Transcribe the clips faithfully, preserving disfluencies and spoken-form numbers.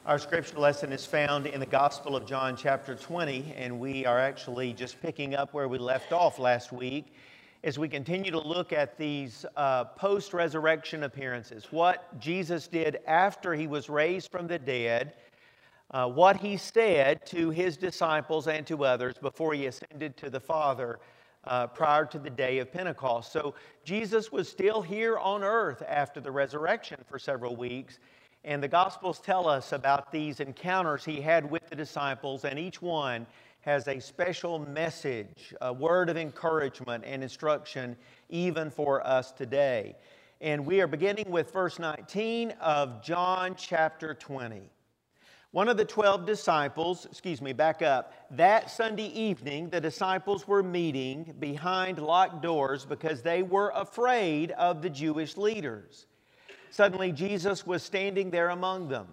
Our scripture lesson is found in the Gospel of John chapter twenty, and we are actually just picking up where we left off last week as we continue to look at these uh, post-resurrection appearances, what Jesus did after he was raised from the dead, uh, what he said to his disciples and to others before he ascended to the Father uh, prior to the day of Pentecost. So Jesus was still here on earth after the resurrection for several weeks. And the Gospels tell us about these encounters he had with the disciples, and each one has a special message, a word of encouragement and instruction even for us today. And we are beginning with verse nineteen of John chapter twenty. One of the twelve disciples, excuse me, back up, that Sunday evening the disciples were meeting behind locked doors because they were afraid of the Jewish leaders. Suddenly, Jesus was standing there among them.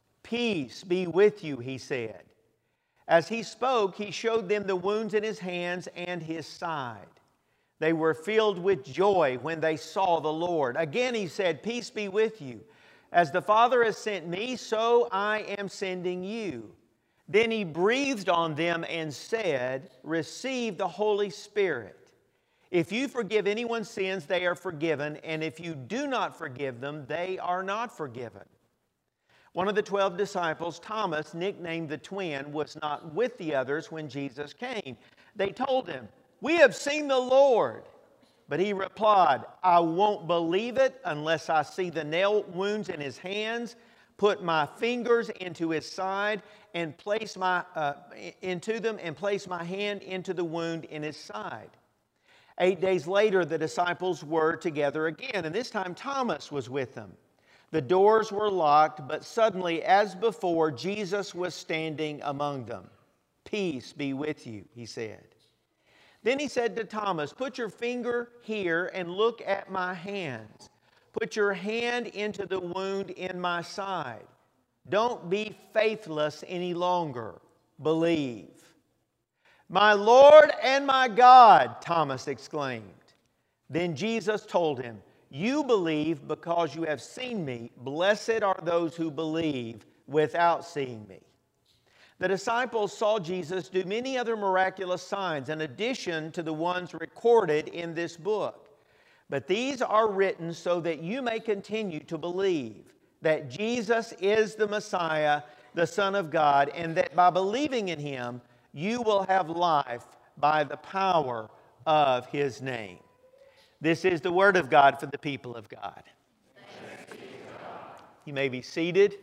"Peace be with you," he said. As he spoke, he showed them the wounds in his hands and his side. They were filled with joy when they saw the Lord. Again, he said, "Peace be with you. As the Father has sent me, so I am sending you." Then he breathed on them and said, "Receive the Holy Spirit. If you forgive anyone's sins, they are forgiven, and if you do not forgive them, they are not forgiven." One of the twelve disciples, Thomas, nicknamed the twin, was not with the others when Jesus came. They told him, "We have seen the Lord." But he replied, "I won't believe it unless I see the nail wounds in his hands, put my fingers into his side, and place my uh, into them, and place my hand into the wound in his side." Eight days later, the disciples were together again, and this time Thomas was with them. The doors were locked, but suddenly, as before, Jesus was standing among them. "Peace be with you," he said. Then he said to Thomas, "Put your finger here and look at my hands. Put your hand into the wound in my side. Don't be faithless any longer. Believe." "My Lord and my God," Thomas exclaimed. Then Jesus told him, "You believe because you have seen me. Blessed are those who believe without seeing me." The disciples saw Jesus do many other miraculous signs in addition to the ones recorded in this book. But these are written so that you may continue to believe that Jesus is the Messiah, the Son of God, and that by believing in Him, you will have life by the power of His name. This is the Word of God for the people of God. Thanks be to God. You may be seated.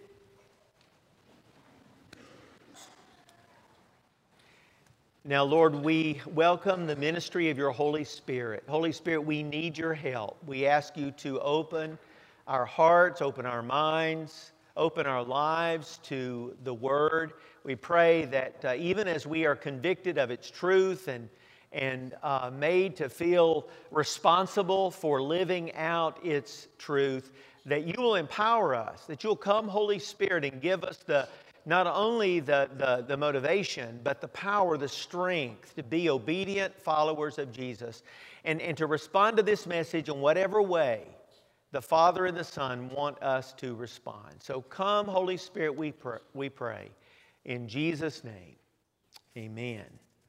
Now, Lord, we welcome the ministry of your Holy Spirit. Holy Spirit, we need your help. We ask you to open our hearts, open our minds, open our lives to the Word. We pray that uh, even as we are convicted of its truth and, and uh, made to feel responsible for living out its truth, that you will empower us, that you'll come, Holy Spirit, and give us the not only the, the, the motivation, but the power, the strength to be obedient followers of Jesus and, and to respond to this message in whatever way the Father and the Son want us to respond. So come, Holy Spirit, we pray, we pray. In Jesus' name, amen.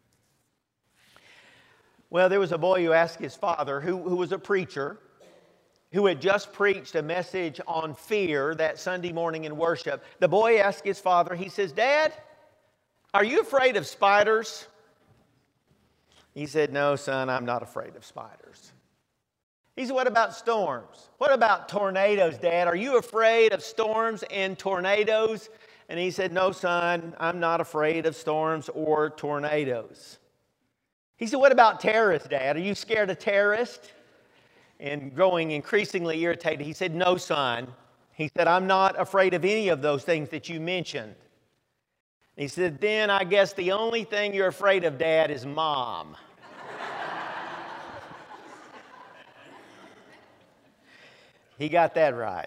Well, there was a boy who asked his father, who, who was a preacher, who had just preached a message on fear that Sunday morning in worship. The boy asked his father, he says, "Dad, are you afraid of spiders?" He said, "No, son, I'm not afraid of spiders." He said, "What about storms? What about tornadoes, Dad? Are you afraid of storms and tornadoes?" And he said, "No, son, I'm not afraid of storms or tornadoes." He said, "What about terrorists, Dad? Are you scared of terrorists?" And growing increasingly irritated, he said, "No, son." He said, "I'm not afraid of any of those things that you mentioned." He said, "Then I guess the only thing you're afraid of, Dad, is Mom." He got that right.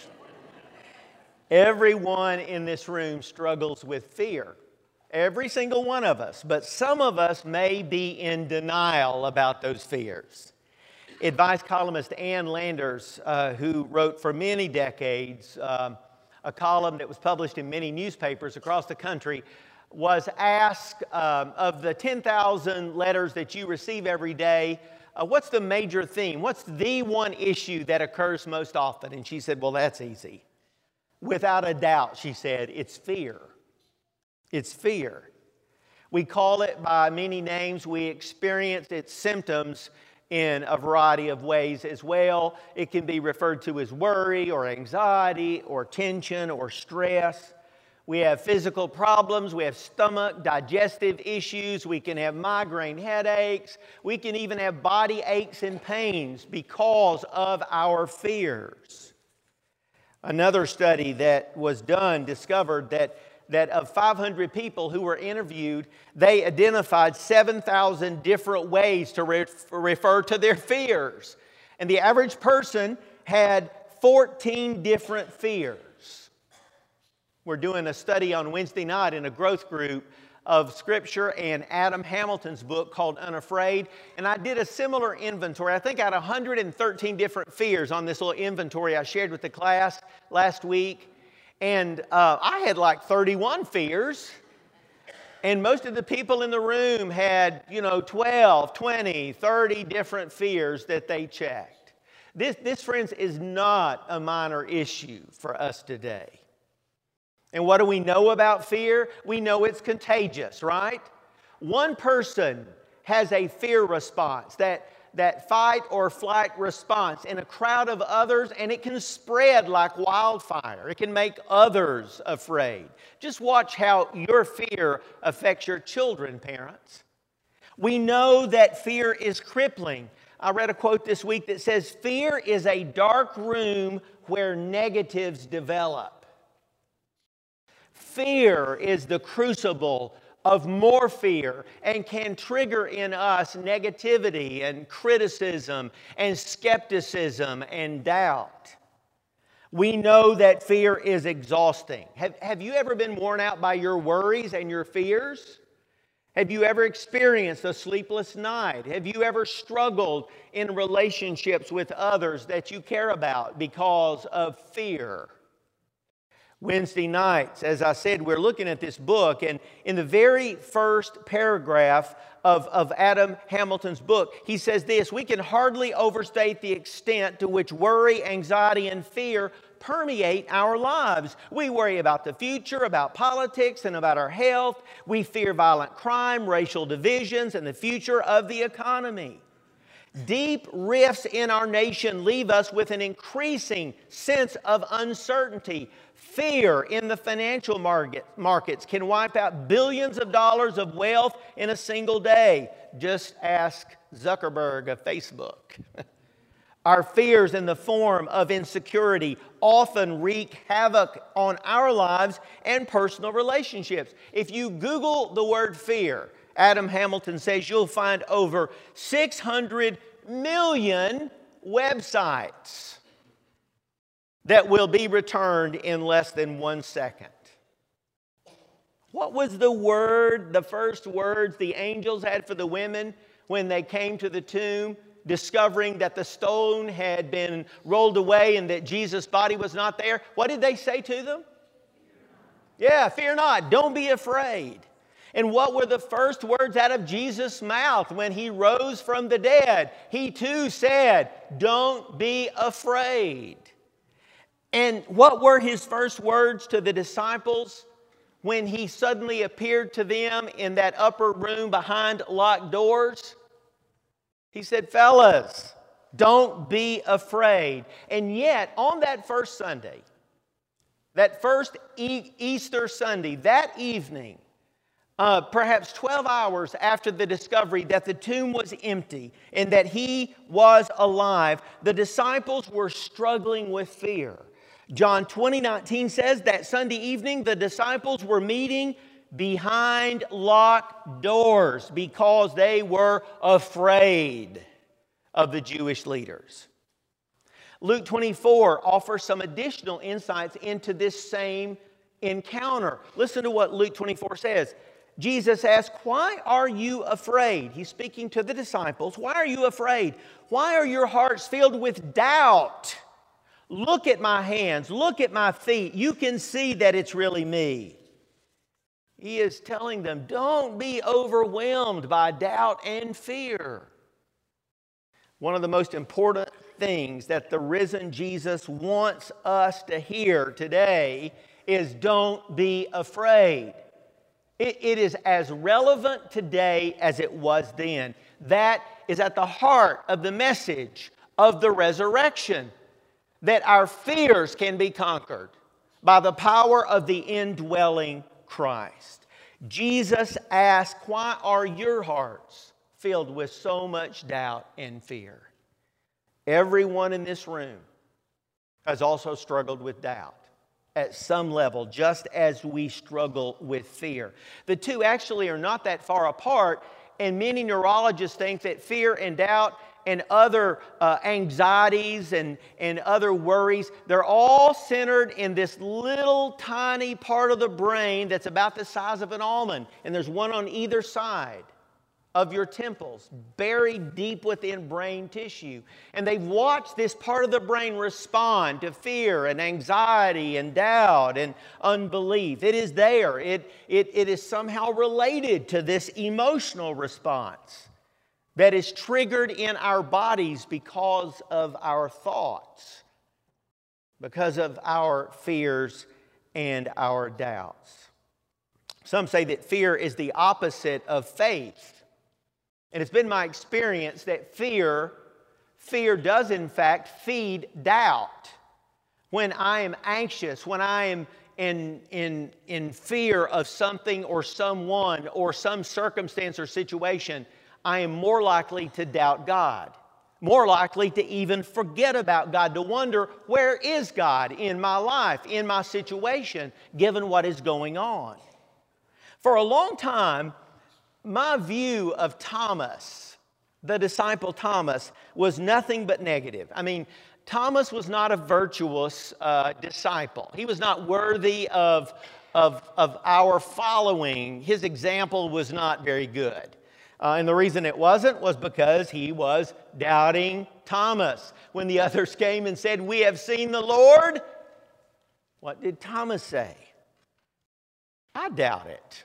Everyone in this room struggles with fear. Every single one of us. But some of us may be in denial about those fears. Advice columnist Ann Landers, uh, who wrote for many decades um, a column that was published in many newspapers across the country, was asked, um, of the ten thousand letters that you receive every day, uh, what's the major theme? What's the one issue that occurs most often? And she said, well, that's easy. Without a doubt, she said, it's fear. It's fear. We call it by many names. We experience its symptoms in a variety of ways as well. It can be referred to as worry or anxiety or tension or stress. We have physical problems. We have stomach, digestive issues. We can have migraine headaches. We can even have body aches and pains because of our fears. Another study that was done discovered that that of five hundred people who were interviewed, they identified seven thousand different ways to re- refer to their fears. And the average person had fourteen different fears. We're doing a study on Wednesday night in a growth group of Scripture and Adam Hamilton's book called Unafraid. And I did a similar inventory. I think I had one hundred thirteen different fears on this little inventory I shared with the class last week. And uh, I had like thirty-one fears, and most of the people in the room had, you know, twelve, twenty, thirty different fears that they checked. This, this, friends, is not a minor issue for us today. And what do we know about fear? We know it's contagious, right? One person has a fear response, that that fight or flight response in a crowd of others, and it can spread like wildfire. It can make others afraid. Just watch how your fear affects your children, parents. We know that fear is crippling. I read a quote this week that says, fear is a dark room where negatives develop. Fear is the crucible of more fear and can trigger in us negativity and criticism and skepticism and doubt. We know that fear is exhausting. Have, have you ever been worn out by your worries and your fears? Have you ever experienced a sleepless night? Have you ever struggled in relationships with others that you care about because of fear? Wednesday nights, as I said, we're looking at this book, and in the very first paragraph of, of Adam Hamilton's book, he says this: we can hardly overstate the extent to which worry, anxiety, and fear permeate our lives. We worry about the future, about politics, and about our health. We fear violent crime, racial divisions, and the future of the economy. Deep rifts in our nation leave us with an increasing sense of uncertainty. Fear in the financial market, markets can wipe out billions of dollars of wealth in a single day. Just ask Zuckerberg of Facebook. Our fears in the form of insecurity often wreak havoc on our lives and personal relationships. If you Google the word fear, Adam Hamilton says you'll find over six hundred million websites that will be returned in less than one second. What was the word, the first words the angels had for the women when they came to the tomb, discovering that the stone had been rolled away and that Jesus' body was not there? What did they say to them? Yeah, fear not, don't be afraid. And what were the first words out of Jesus' mouth when He rose from the dead? He too said, don't be afraid. And what were His first words to the disciples when He suddenly appeared to them in that upper room behind locked doors? He said, fellas, don't be afraid. And yet, on that first Sunday, that first e- Easter Sunday, that evening, uh, perhaps twelve hours after the discovery that the tomb was empty and that He was alive, the disciples were struggling with fear. John twenty nineteen says that Sunday evening the disciples were meeting behind locked doors because they were afraid of the Jewish leaders. Luke twenty-four offers some additional insights into this same encounter. Listen to what Luke twenty-four says. Jesus asked, why are you afraid? He's speaking to the disciples. Why are you afraid? Why are your hearts filled with doubt? Look at my hands. Look at my feet. You can see that it's really me. He is telling them, don't be overwhelmed by doubt and fear. One of the most important things that the risen Jesus wants us to hear today is don't be afraid. It, it is as relevant today as it was then. That is at the heart of the message of the resurrection, that our fears can be conquered by the power of the indwelling Christ. Jesus asked, why are your hearts filled with so much doubt and fear? Everyone in this room has also struggled with doubt at some level, just as we struggle with fear. The two actually are not that far apart, and many neurologists think that fear and doubt and other uh, anxieties and, and other worries, they're all centered in this little tiny part of the brain that's about the size of an almond. And there's one on either side of your temples, buried deep within brain tissue. And they've watched this part of the brain respond to fear and anxiety and doubt and unbelief. It is there. It, it, it is somehow related to this emotional response that is triggered in our bodies because of our thoughts, because of our fears and our doubts. Some say that fear is the opposite of faith. And it's been my experience that fear, fear does in fact feed doubt. When I am anxious, when I am in, in, in fear of something or someone or some circumstance or situation, I am more likely to doubt God, more likely to even forget about God, to wonder, where is God in my life, in my situation, given what is going on? For a long time, my view of Thomas, the disciple Thomas, was nothing but negative. I mean, Thomas was not a virtuous uh, disciple. He was not worthy of, of, of our following. His example was not very good. Uh, and the reason it wasn't was because he was doubting Thomas. When the others came and said, "We have seen the Lord," what did Thomas say? I doubt it.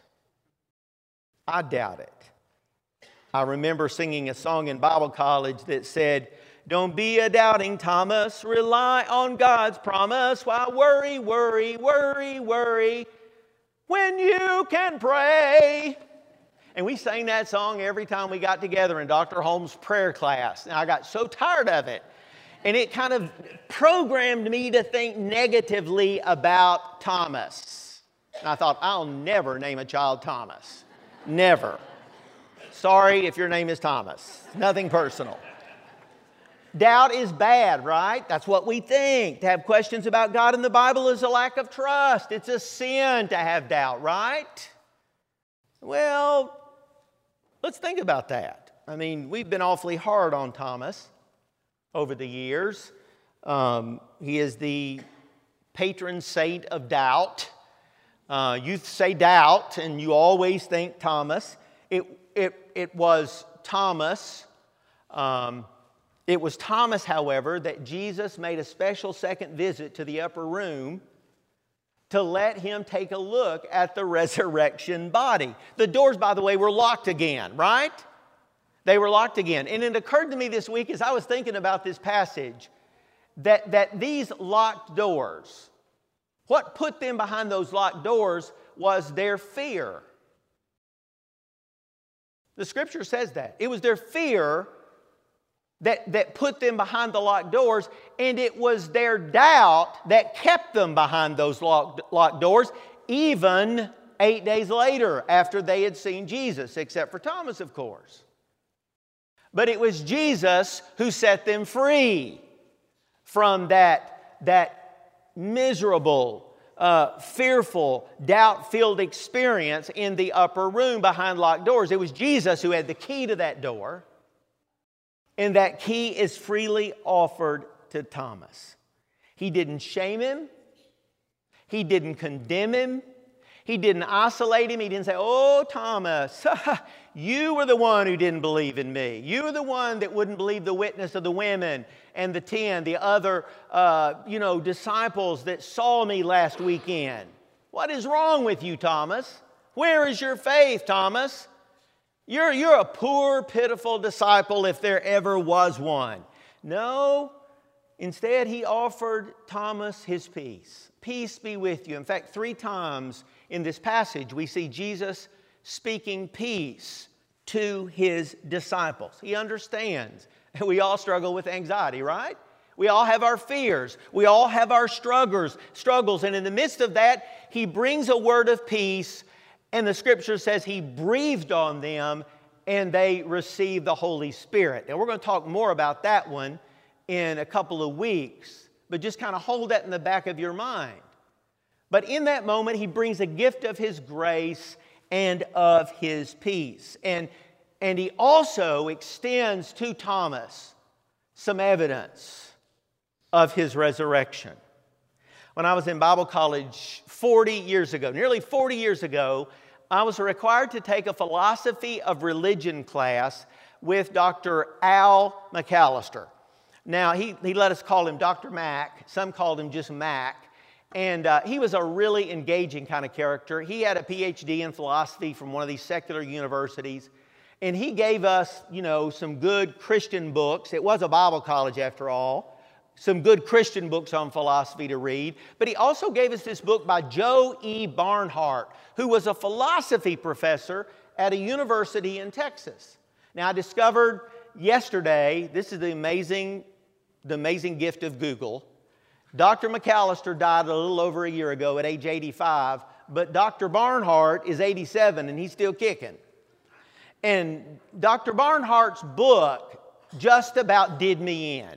I doubt it. I remember singing a song in Bible college that said, "Don't be a doubting Thomas, rely on God's promise. Why worry, worry, worry, worry, when you can pray?" And we sang that song every time we got together in Doctor Holmes' prayer class. And I got so tired of it. And it kind of programmed me to think negatively about Thomas. And I thought, I'll never name a child Thomas. Never. Sorry if your name is Thomas. Nothing personal. Doubt is bad, right? That's what we think. To have questions about God in the Bible is a lack of trust. It's a sin to have doubt, right? Well, let's think about that. I mean, we've been awfully hard on Thomas over the years. Um, he is the patron saint of doubt. Uh, you say doubt, and you always think Thomas. It, it, it was Thomas. Um, it was Thomas, however, that Jesus made a special second visit to the upper room to let him take a look at the resurrection body. The doors, by the way, were locked again, right? They were locked again. And it occurred to me this week as I was thinking about this passage that, that these locked doors, what put them behind those locked doors was their fear. The Scripture says that. It was their fear that, that put them behind the locked doors, and it was their doubt that kept them behind those locked, locked doors, even eight days later after they had seen Jesus, except for Thomas, of course. But it was Jesus who set them free from that, that miserable, uh, fearful, doubt-filled experience in the upper room behind locked doors. It was Jesus who had the key to that door. And that key is freely offered to Thomas. He didn't shame him. He didn't condemn him. He didn't isolate him. He didn't say, oh, Thomas, you were the one who didn't believe in me. You were the one that wouldn't believe the witness of the women and the ten, the other, uh, you know, disciples that saw me last weekend. What is wrong with you, Thomas? Where is your faith, Thomas? You're, you're a poor, pitiful disciple if there ever was one. No, instead he offered Thomas his peace. Peace be with you. In fact, three times in this passage we see Jesus speaking peace to his disciples. He understands. We all struggle with anxiety, right? We all have our fears. We all have our struggles, struggles. And in the midst of that, he brings a word of peace. And the Scripture says he breathed on them and they received the Holy Spirit. And we're going to talk more about that one in a couple of weeks. But just kind of hold that in the back of your mind. But in that moment, he brings a gift of his grace and of his peace. And, and he also extends to Thomas some evidence of his resurrection. When I was in Bible college forty years ago, nearly forty years ago, I was required to take a philosophy of religion class with Doctor Al McAllister. Now, he, he let us call him Doctor Mac. Some called him just Mac. And uh, he was a really engaging kind of character. He had a P H D in philosophy from one of these secular universities. And he gave us, you know, some good Christian books. It was a Bible college after all. Some good Christian books on philosophy to read. But he also gave us this book by Joe E. Barnhart, who was a philosophy professor at a university in Texas. Now, I discovered yesterday, this is the amazing, the amazing gift of Google. Doctor McAllister died a little over a year ago at age eighty-five, but Doctor Barnhart is eighty-seven and he's still kicking. And Doctor Barnhart's book just about did me in.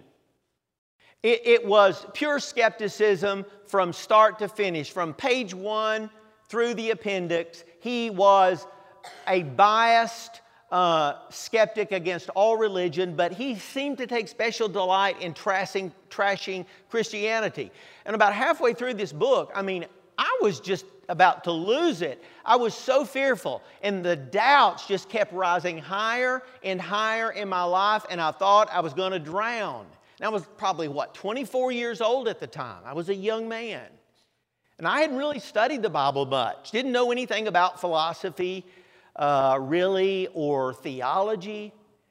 It, it was pure skepticism from start to finish. From page one through the appendix, he was a biased uh, skeptic against all religion, but he seemed to take special delight in trashing, trashing Christianity. And about halfway through this book, I mean, I was just about to lose it. I was so fearful, and the doubts just kept rising higher and higher in my life, and I thought I was going to drown. And I was probably, what, twenty-four years old at the time. I was a young man. And I hadn't really studied the Bible much. Didn't know anything about philosophy, uh, really, or theology.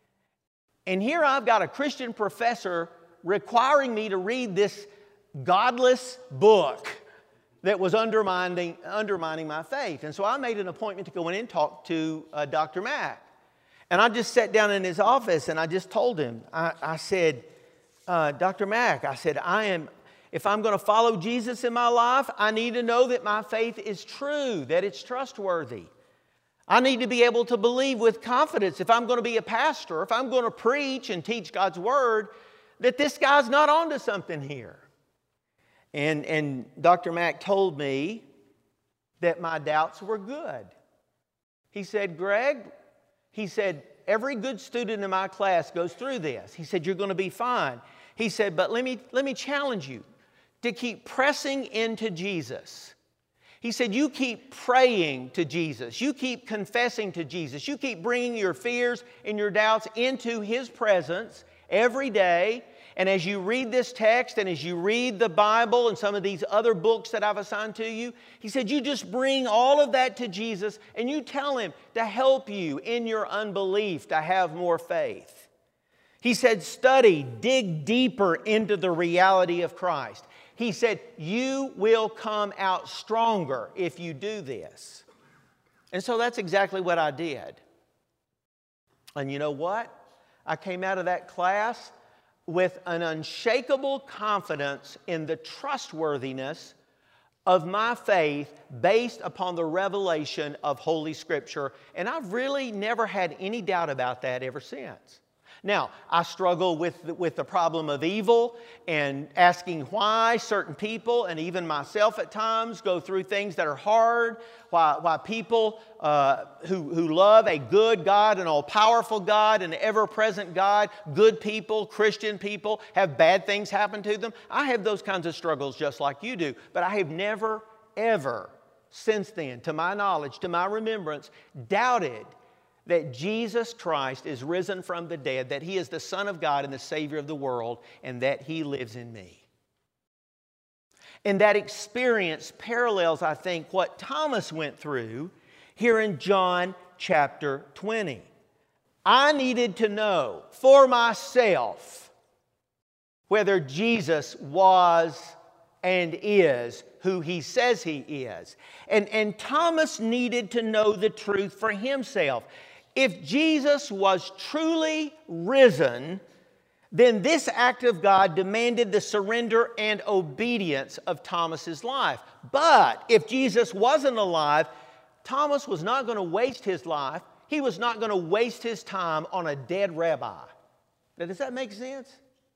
And here I've got a Christian professor requiring me to read this godless book that was undermining, undermining my faith. And so I made an appointment to go in and talk to uh, Doctor Mack. And I just sat down in his office and I just told him, I, I said, uh, Doctor Mack, I said, I am, if I'm going to follow Jesus in my life, I need to know that my faith is true, that it's trustworthy. I need to be able to believe with confidence if I'm going to be a pastor, if I'm going to preach and teach God's Word, that this guy's not onto something here. And, and Doctor Mack told me that my doubts were good. He said, Greg, he said, every good student in my class goes through this. He said, you're going to be fine. He said, but let me, let me challenge you to keep pressing into Jesus. He said, you keep praying to Jesus. You keep confessing to Jesus. You keep bringing your fears and your doubts into His presence every day. And as you read this text and as you read the Bible and some of these other books that I've assigned to you, he said, you just bring all of that to Jesus and you tell Him to help you in your unbelief to have more faith. He said, study, dig deeper into the reality of Christ. He said, you will come out stronger if you do this. And so that's exactly what I did. And you know what? I came out of that class with an unshakable confidence in the trustworthiness of my faith based upon the revelation of Holy Scripture. And I've really never had any doubt about that ever since. Now, I struggle with the, with the problem of evil and asking why certain people, and even myself at times, go through things that are hard, why, why people uh, who, who love a good God, an all-powerful God, an ever-present God, good people, Christian people, have bad things happen to them. I have those kinds of struggles just like you do, but I have never, ever since then, to my knowledge, to my remembrance, doubted that Jesus Christ is risen from the dead, that He is the Son of God and the Savior of the world, and that He lives in me. And that experience parallels, I think, what Thomas went through here in John chapter twenty. I needed to know for myself whether Jesus was and is who He says He is. And, and Thomas needed to know the truth for himself. If Jesus was truly risen, then this act of God demanded the surrender and obedience of Thomas's life. But if Jesus wasn't alive, Thomas was not going to waste his life. He was not going to waste his time on a dead rabbi. Now, does that make sense?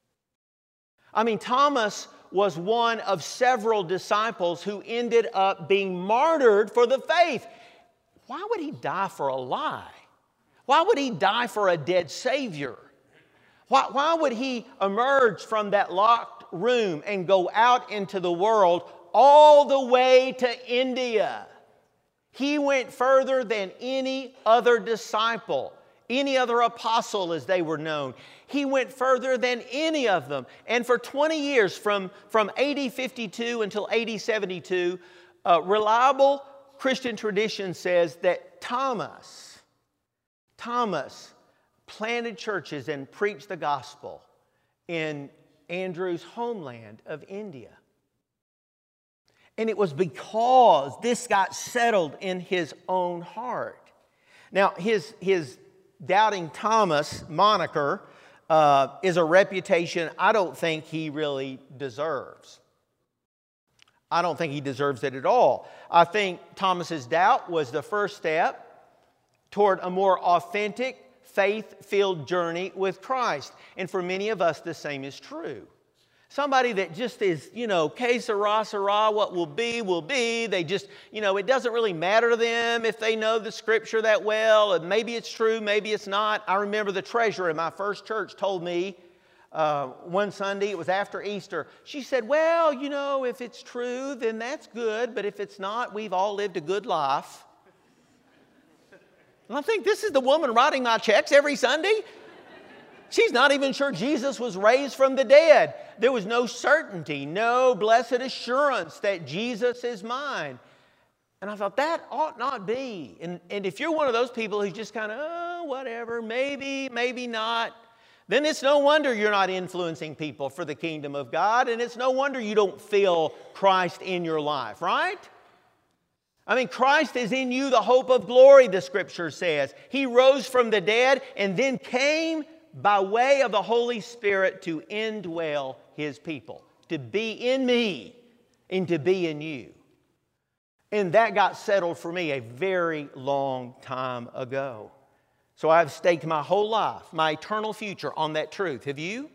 I mean, Thomas was one of several disciples who ended up being martyred for the faith. Why would he die for a lie? Why would he die for a dead Savior? Why, why would he emerge from that locked room and go out into the world all the way to India? He went further than any other disciple, any other apostle as they were known. He went further than any of them. And for twenty years, from, from A D fifty-two until A D seventy-two, uh, reliable Christian tradition says that Thomas, Thomas planted churches and preached the gospel in Andrew's homeland of India. And it was because this got settled in his own heart. Now, his, his Doubting Thomas moniker uh, is a reputation I don't think he really deserves. I don't think he deserves it at all. I think Thomas's doubt was the first step toward a more authentic, faith-filled journey with Christ. And for many of us, the same is true. Somebody that just is, you know, que sera, sera, what will be, will be. They just, you know, it doesn't really matter to them if they know the Scripture that well. And maybe it's true, maybe it's not. I remember the treasurer in my first church told me uh, one Sunday, it was after Easter, she said, well, you know, if it's true, then that's good. But if it's not, we've all lived a good life. And I think this is the woman writing my checks every Sunday. She's not even sure Jesus was raised from the dead. There was no certainty, no blessed assurance that Jesus is mine. And I thought, that ought not be. And, and if you're one of those people who's just kind of, oh, whatever, maybe, maybe not, then it's no wonder you're not influencing people for the kingdom of God, and it's no wonder you don't feel Christ in your life, right? I mean, Christ is in you, the hope of glory, the Scripture says. He rose from the dead and then came by way of the Holy Spirit to indwell His people, to be in me and to be in you. And that got settled for me a very long time ago. So I've staked my whole life, my eternal future on that truth. Have you?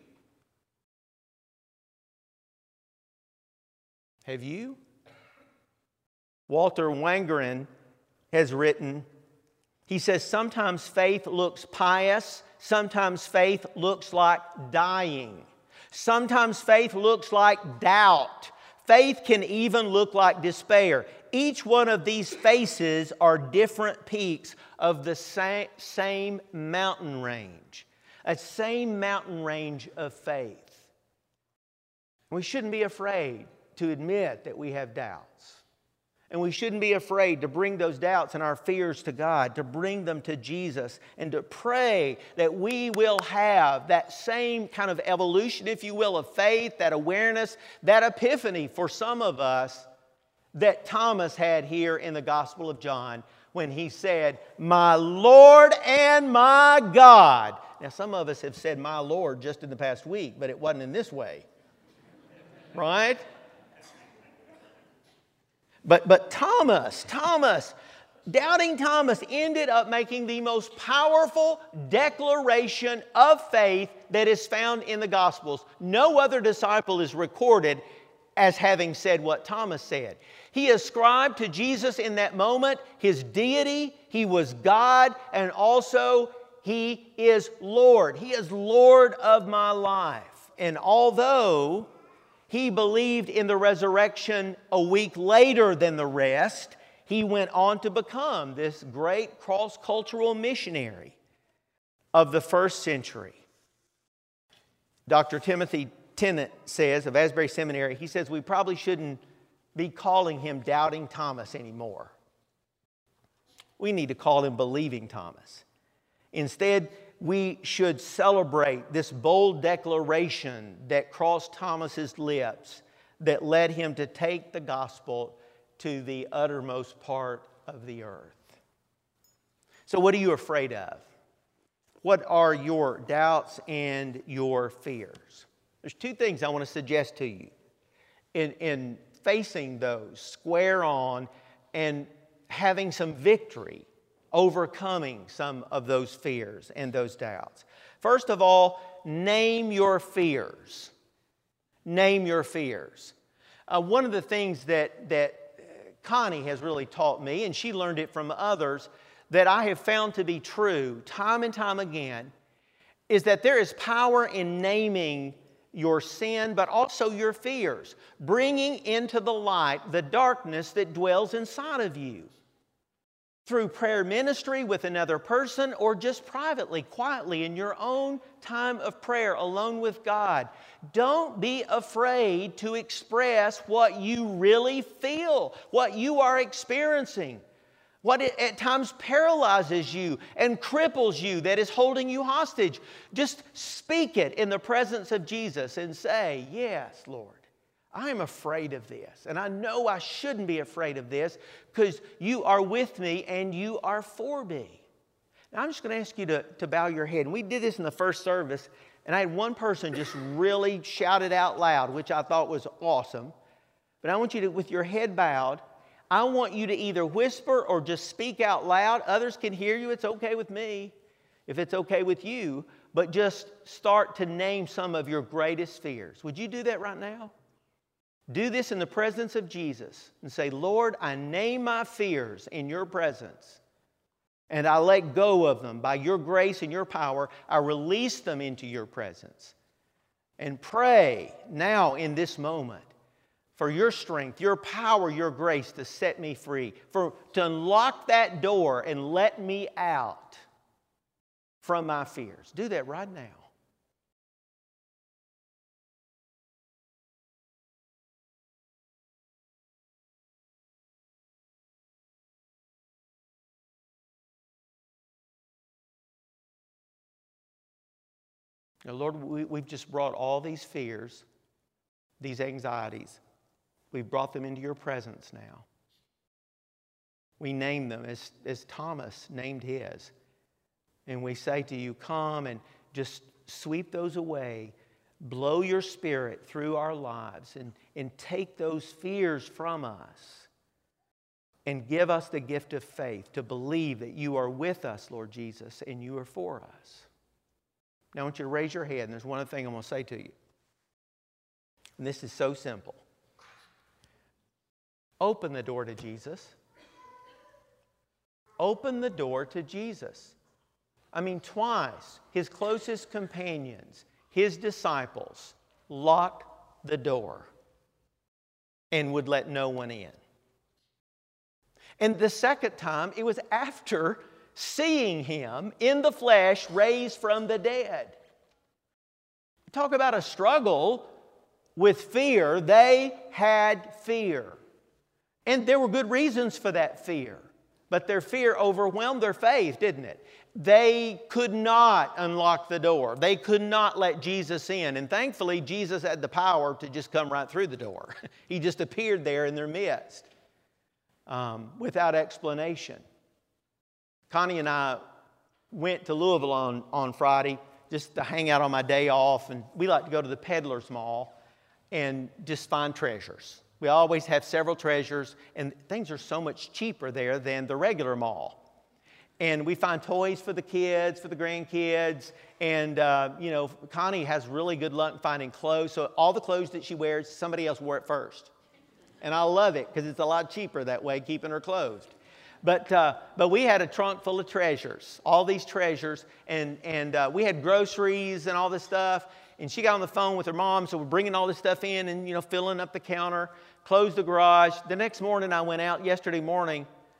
Have you? Walter Wangerin has written, he says, sometimes faith looks pious, sometimes faith looks like dying. Sometimes faith looks like doubt. Faith can even look like despair. Each one of these faces are different peaks of the same, same mountain range, a same mountain range of faith. We shouldn't be afraid to admit that we have doubts. And we shouldn't be afraid to bring those doubts and our fears to God, to bring them to Jesus, and to pray that we will have that same kind of evolution, if you will, of faith, that awareness, that epiphany for some of us that Thomas had here in the Gospel of John when he said, "My Lord and my God." Now, some of us have said "my Lord" just in the past week, but it wasn't in this way. Right? But, but Thomas, Thomas, Doubting Thomas ended up making the most powerful declaration of faith that is found in the Gospels. No other disciple is recorded as having said what Thomas said. He ascribed to Jesus in that moment His deity. He was God, and also He is Lord. He is Lord of my life. And although he believed in the resurrection a week later than the rest, he went on to become this great cross-cultural missionary of the first century. Doctor Timothy Tennant says, of Asbury Seminary, he says we probably shouldn't be calling him Doubting Thomas anymore. We need to call him Believing Thomas. Instead, we should celebrate this bold declaration that crossed Thomas's lips that led him to take the gospel to the uttermost part of the earth. So what are you afraid of? What are your doubts and your fears? There's two things I want to suggest to you in, in facing those square on and having some victory, overcoming some of those fears and those doubts. First of all, name your fears. Name your fears. Uh, one of the things that, that Connie has really taught me, and she learned it from others, that I have found to be true time and time again, is that there is power in naming your sin, but also your fears, bringing into the light the darkness that dwells inside of you. Through prayer ministry with another person, or just privately, quietly, in your own time of prayer, alone with God. Don't be afraid to express what you really feel, what you are experiencing. What it at times paralyzes you and cripples you, that is holding you hostage. Just speak it in the presence of Jesus and say, yes, Lord, I am afraid of this. And I know I shouldn't be afraid of this because you are with me and you are for me. Now, I'm just going to ask you to, to bow your head. And we did this in the first service, and I had one person just really shout it out loud, which I thought was awesome. But I want you to, with your head bowed, I want you to either whisper or just speak out loud. Others can hear you. It's okay with me if it's okay with you. But just start to name some of your greatest fears. Would you do that right now? Do this in the presence of Jesus and say, Lord, I name my fears in your presence. And I let go of them by your grace and your power. I release them into your presence. And pray now in this moment for your strength, your power, your grace to set me free, for to unlock that door and let me out from my fears. Do that right now. Now, Lord, we, we've just brought all these fears, these anxieties. We've brought them into your presence now. We name them as, as Thomas named his. And we say to you, come and just sweep those away. Blow your Spirit through our lives and, and take those fears from us. And give us the gift of faith to believe that you are with us, Lord Jesus, and you are for us. Now I want you to raise your head, and there's one other thing I'm going to say to you. And this is so simple. Open the door to Jesus. Open the door to Jesus. I mean, twice, his closest companions, his disciples, locked the door and would let no one in. And the second time, it was after seeing him in the flesh raised from the dead. Talk about a struggle with fear. They had fear. And there were good reasons for that fear. But their fear overwhelmed their faith, didn't it? They could not unlock the door. They could not let Jesus in. And thankfully, Jesus had the power to just come right through the door. He just appeared there in their midst um, without explanation. Connie and I went to Louisville on, on Friday just to hang out on my day off. And we like to go to the Peddler's Mall and just find treasures. We always have several treasures, and things are so much cheaper there than the regular mall. And we find toys for the kids, for the grandkids, and, uh, you know, Connie has really good luck finding clothes, so all the clothes that she wears, somebody else wore it first. And I love it, because it's a lot cheaper that way, keeping her clothed. But, uh, but we had a trunk full of treasures, all these treasures, and, and uh, we had groceries and all this stuff. And she got on the phone with her mom, so we're bringing all this stuff in and, you know, filling up the counter, closed the garage. The next morning I went out, yesterday morning,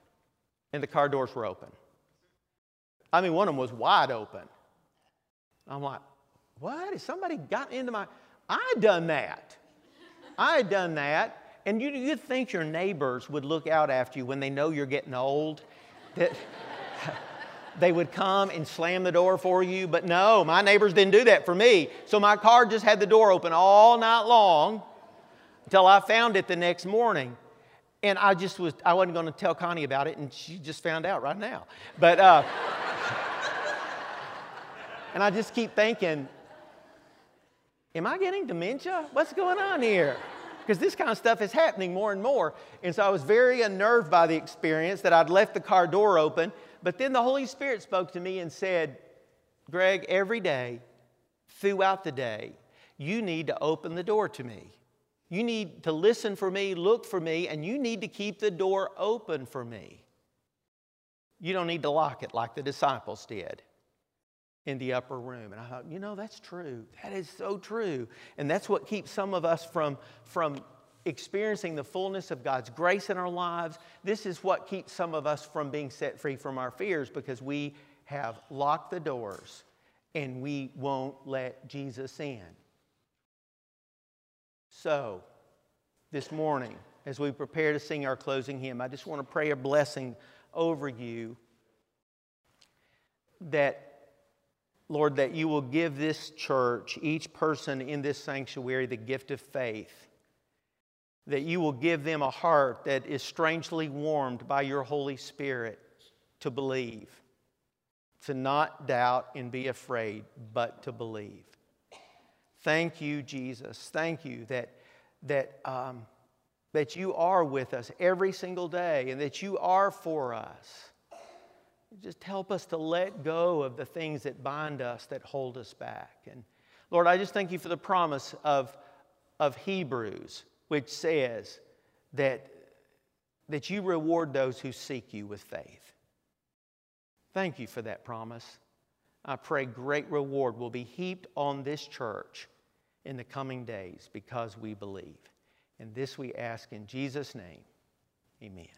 and the car doors were open. I mean, one of them was wide open. I'm like, what? Has somebody gotten into my... I had done that. I had done that. And you, you'd think your neighbors would look out after you when they know you're getting old. That they would come and slam the door for you. But no, my neighbors didn't do that for me. So my car just had the door open all night long until I found it the next morning. And I just was, I wasn't going to tell Connie about it, and she just found out right now. But, uh, and I just keep thinking, am I getting dementia? What's going on here? Because this kind of stuff is happening more and more. And so I was very unnerved by the experience that I'd left the car door open. But then the Holy Spirit spoke to me and said, Greg, every day, throughout the day, you need to open the door to me. You need to listen for me, look for me, and you need to keep the door open for me. You don't need to lock it like the disciples did in the upper room. And I thought, you know, that's true. That is so true. And that's what keeps some of us from, from experiencing the fullness of God's grace in our lives. This is what keeps some of us from being set free from our fears, because we have locked the doors and we won't let Jesus in. So, this morning, as we prepare to sing our closing hymn, I just want to pray a blessing over you that, Lord, that you will give this church, each person in this sanctuary, the gift of faith. That you will give them a heart that is strangely warmed by your Holy Spirit to believe. To not doubt and be afraid, but to believe. Thank you, Jesus. Thank you that, that, um, that you are with us every single day and that you are for us. Just help us to let go of the things that bind us, that hold us back. And Lord, I just thank you for the promise of, of Hebrews, which says that, that you reward those who seek you with faith. Thank you for that promise. I pray great reward will be heaped on this church in the coming days because we believe. And this we ask in Jesus' name. Amen.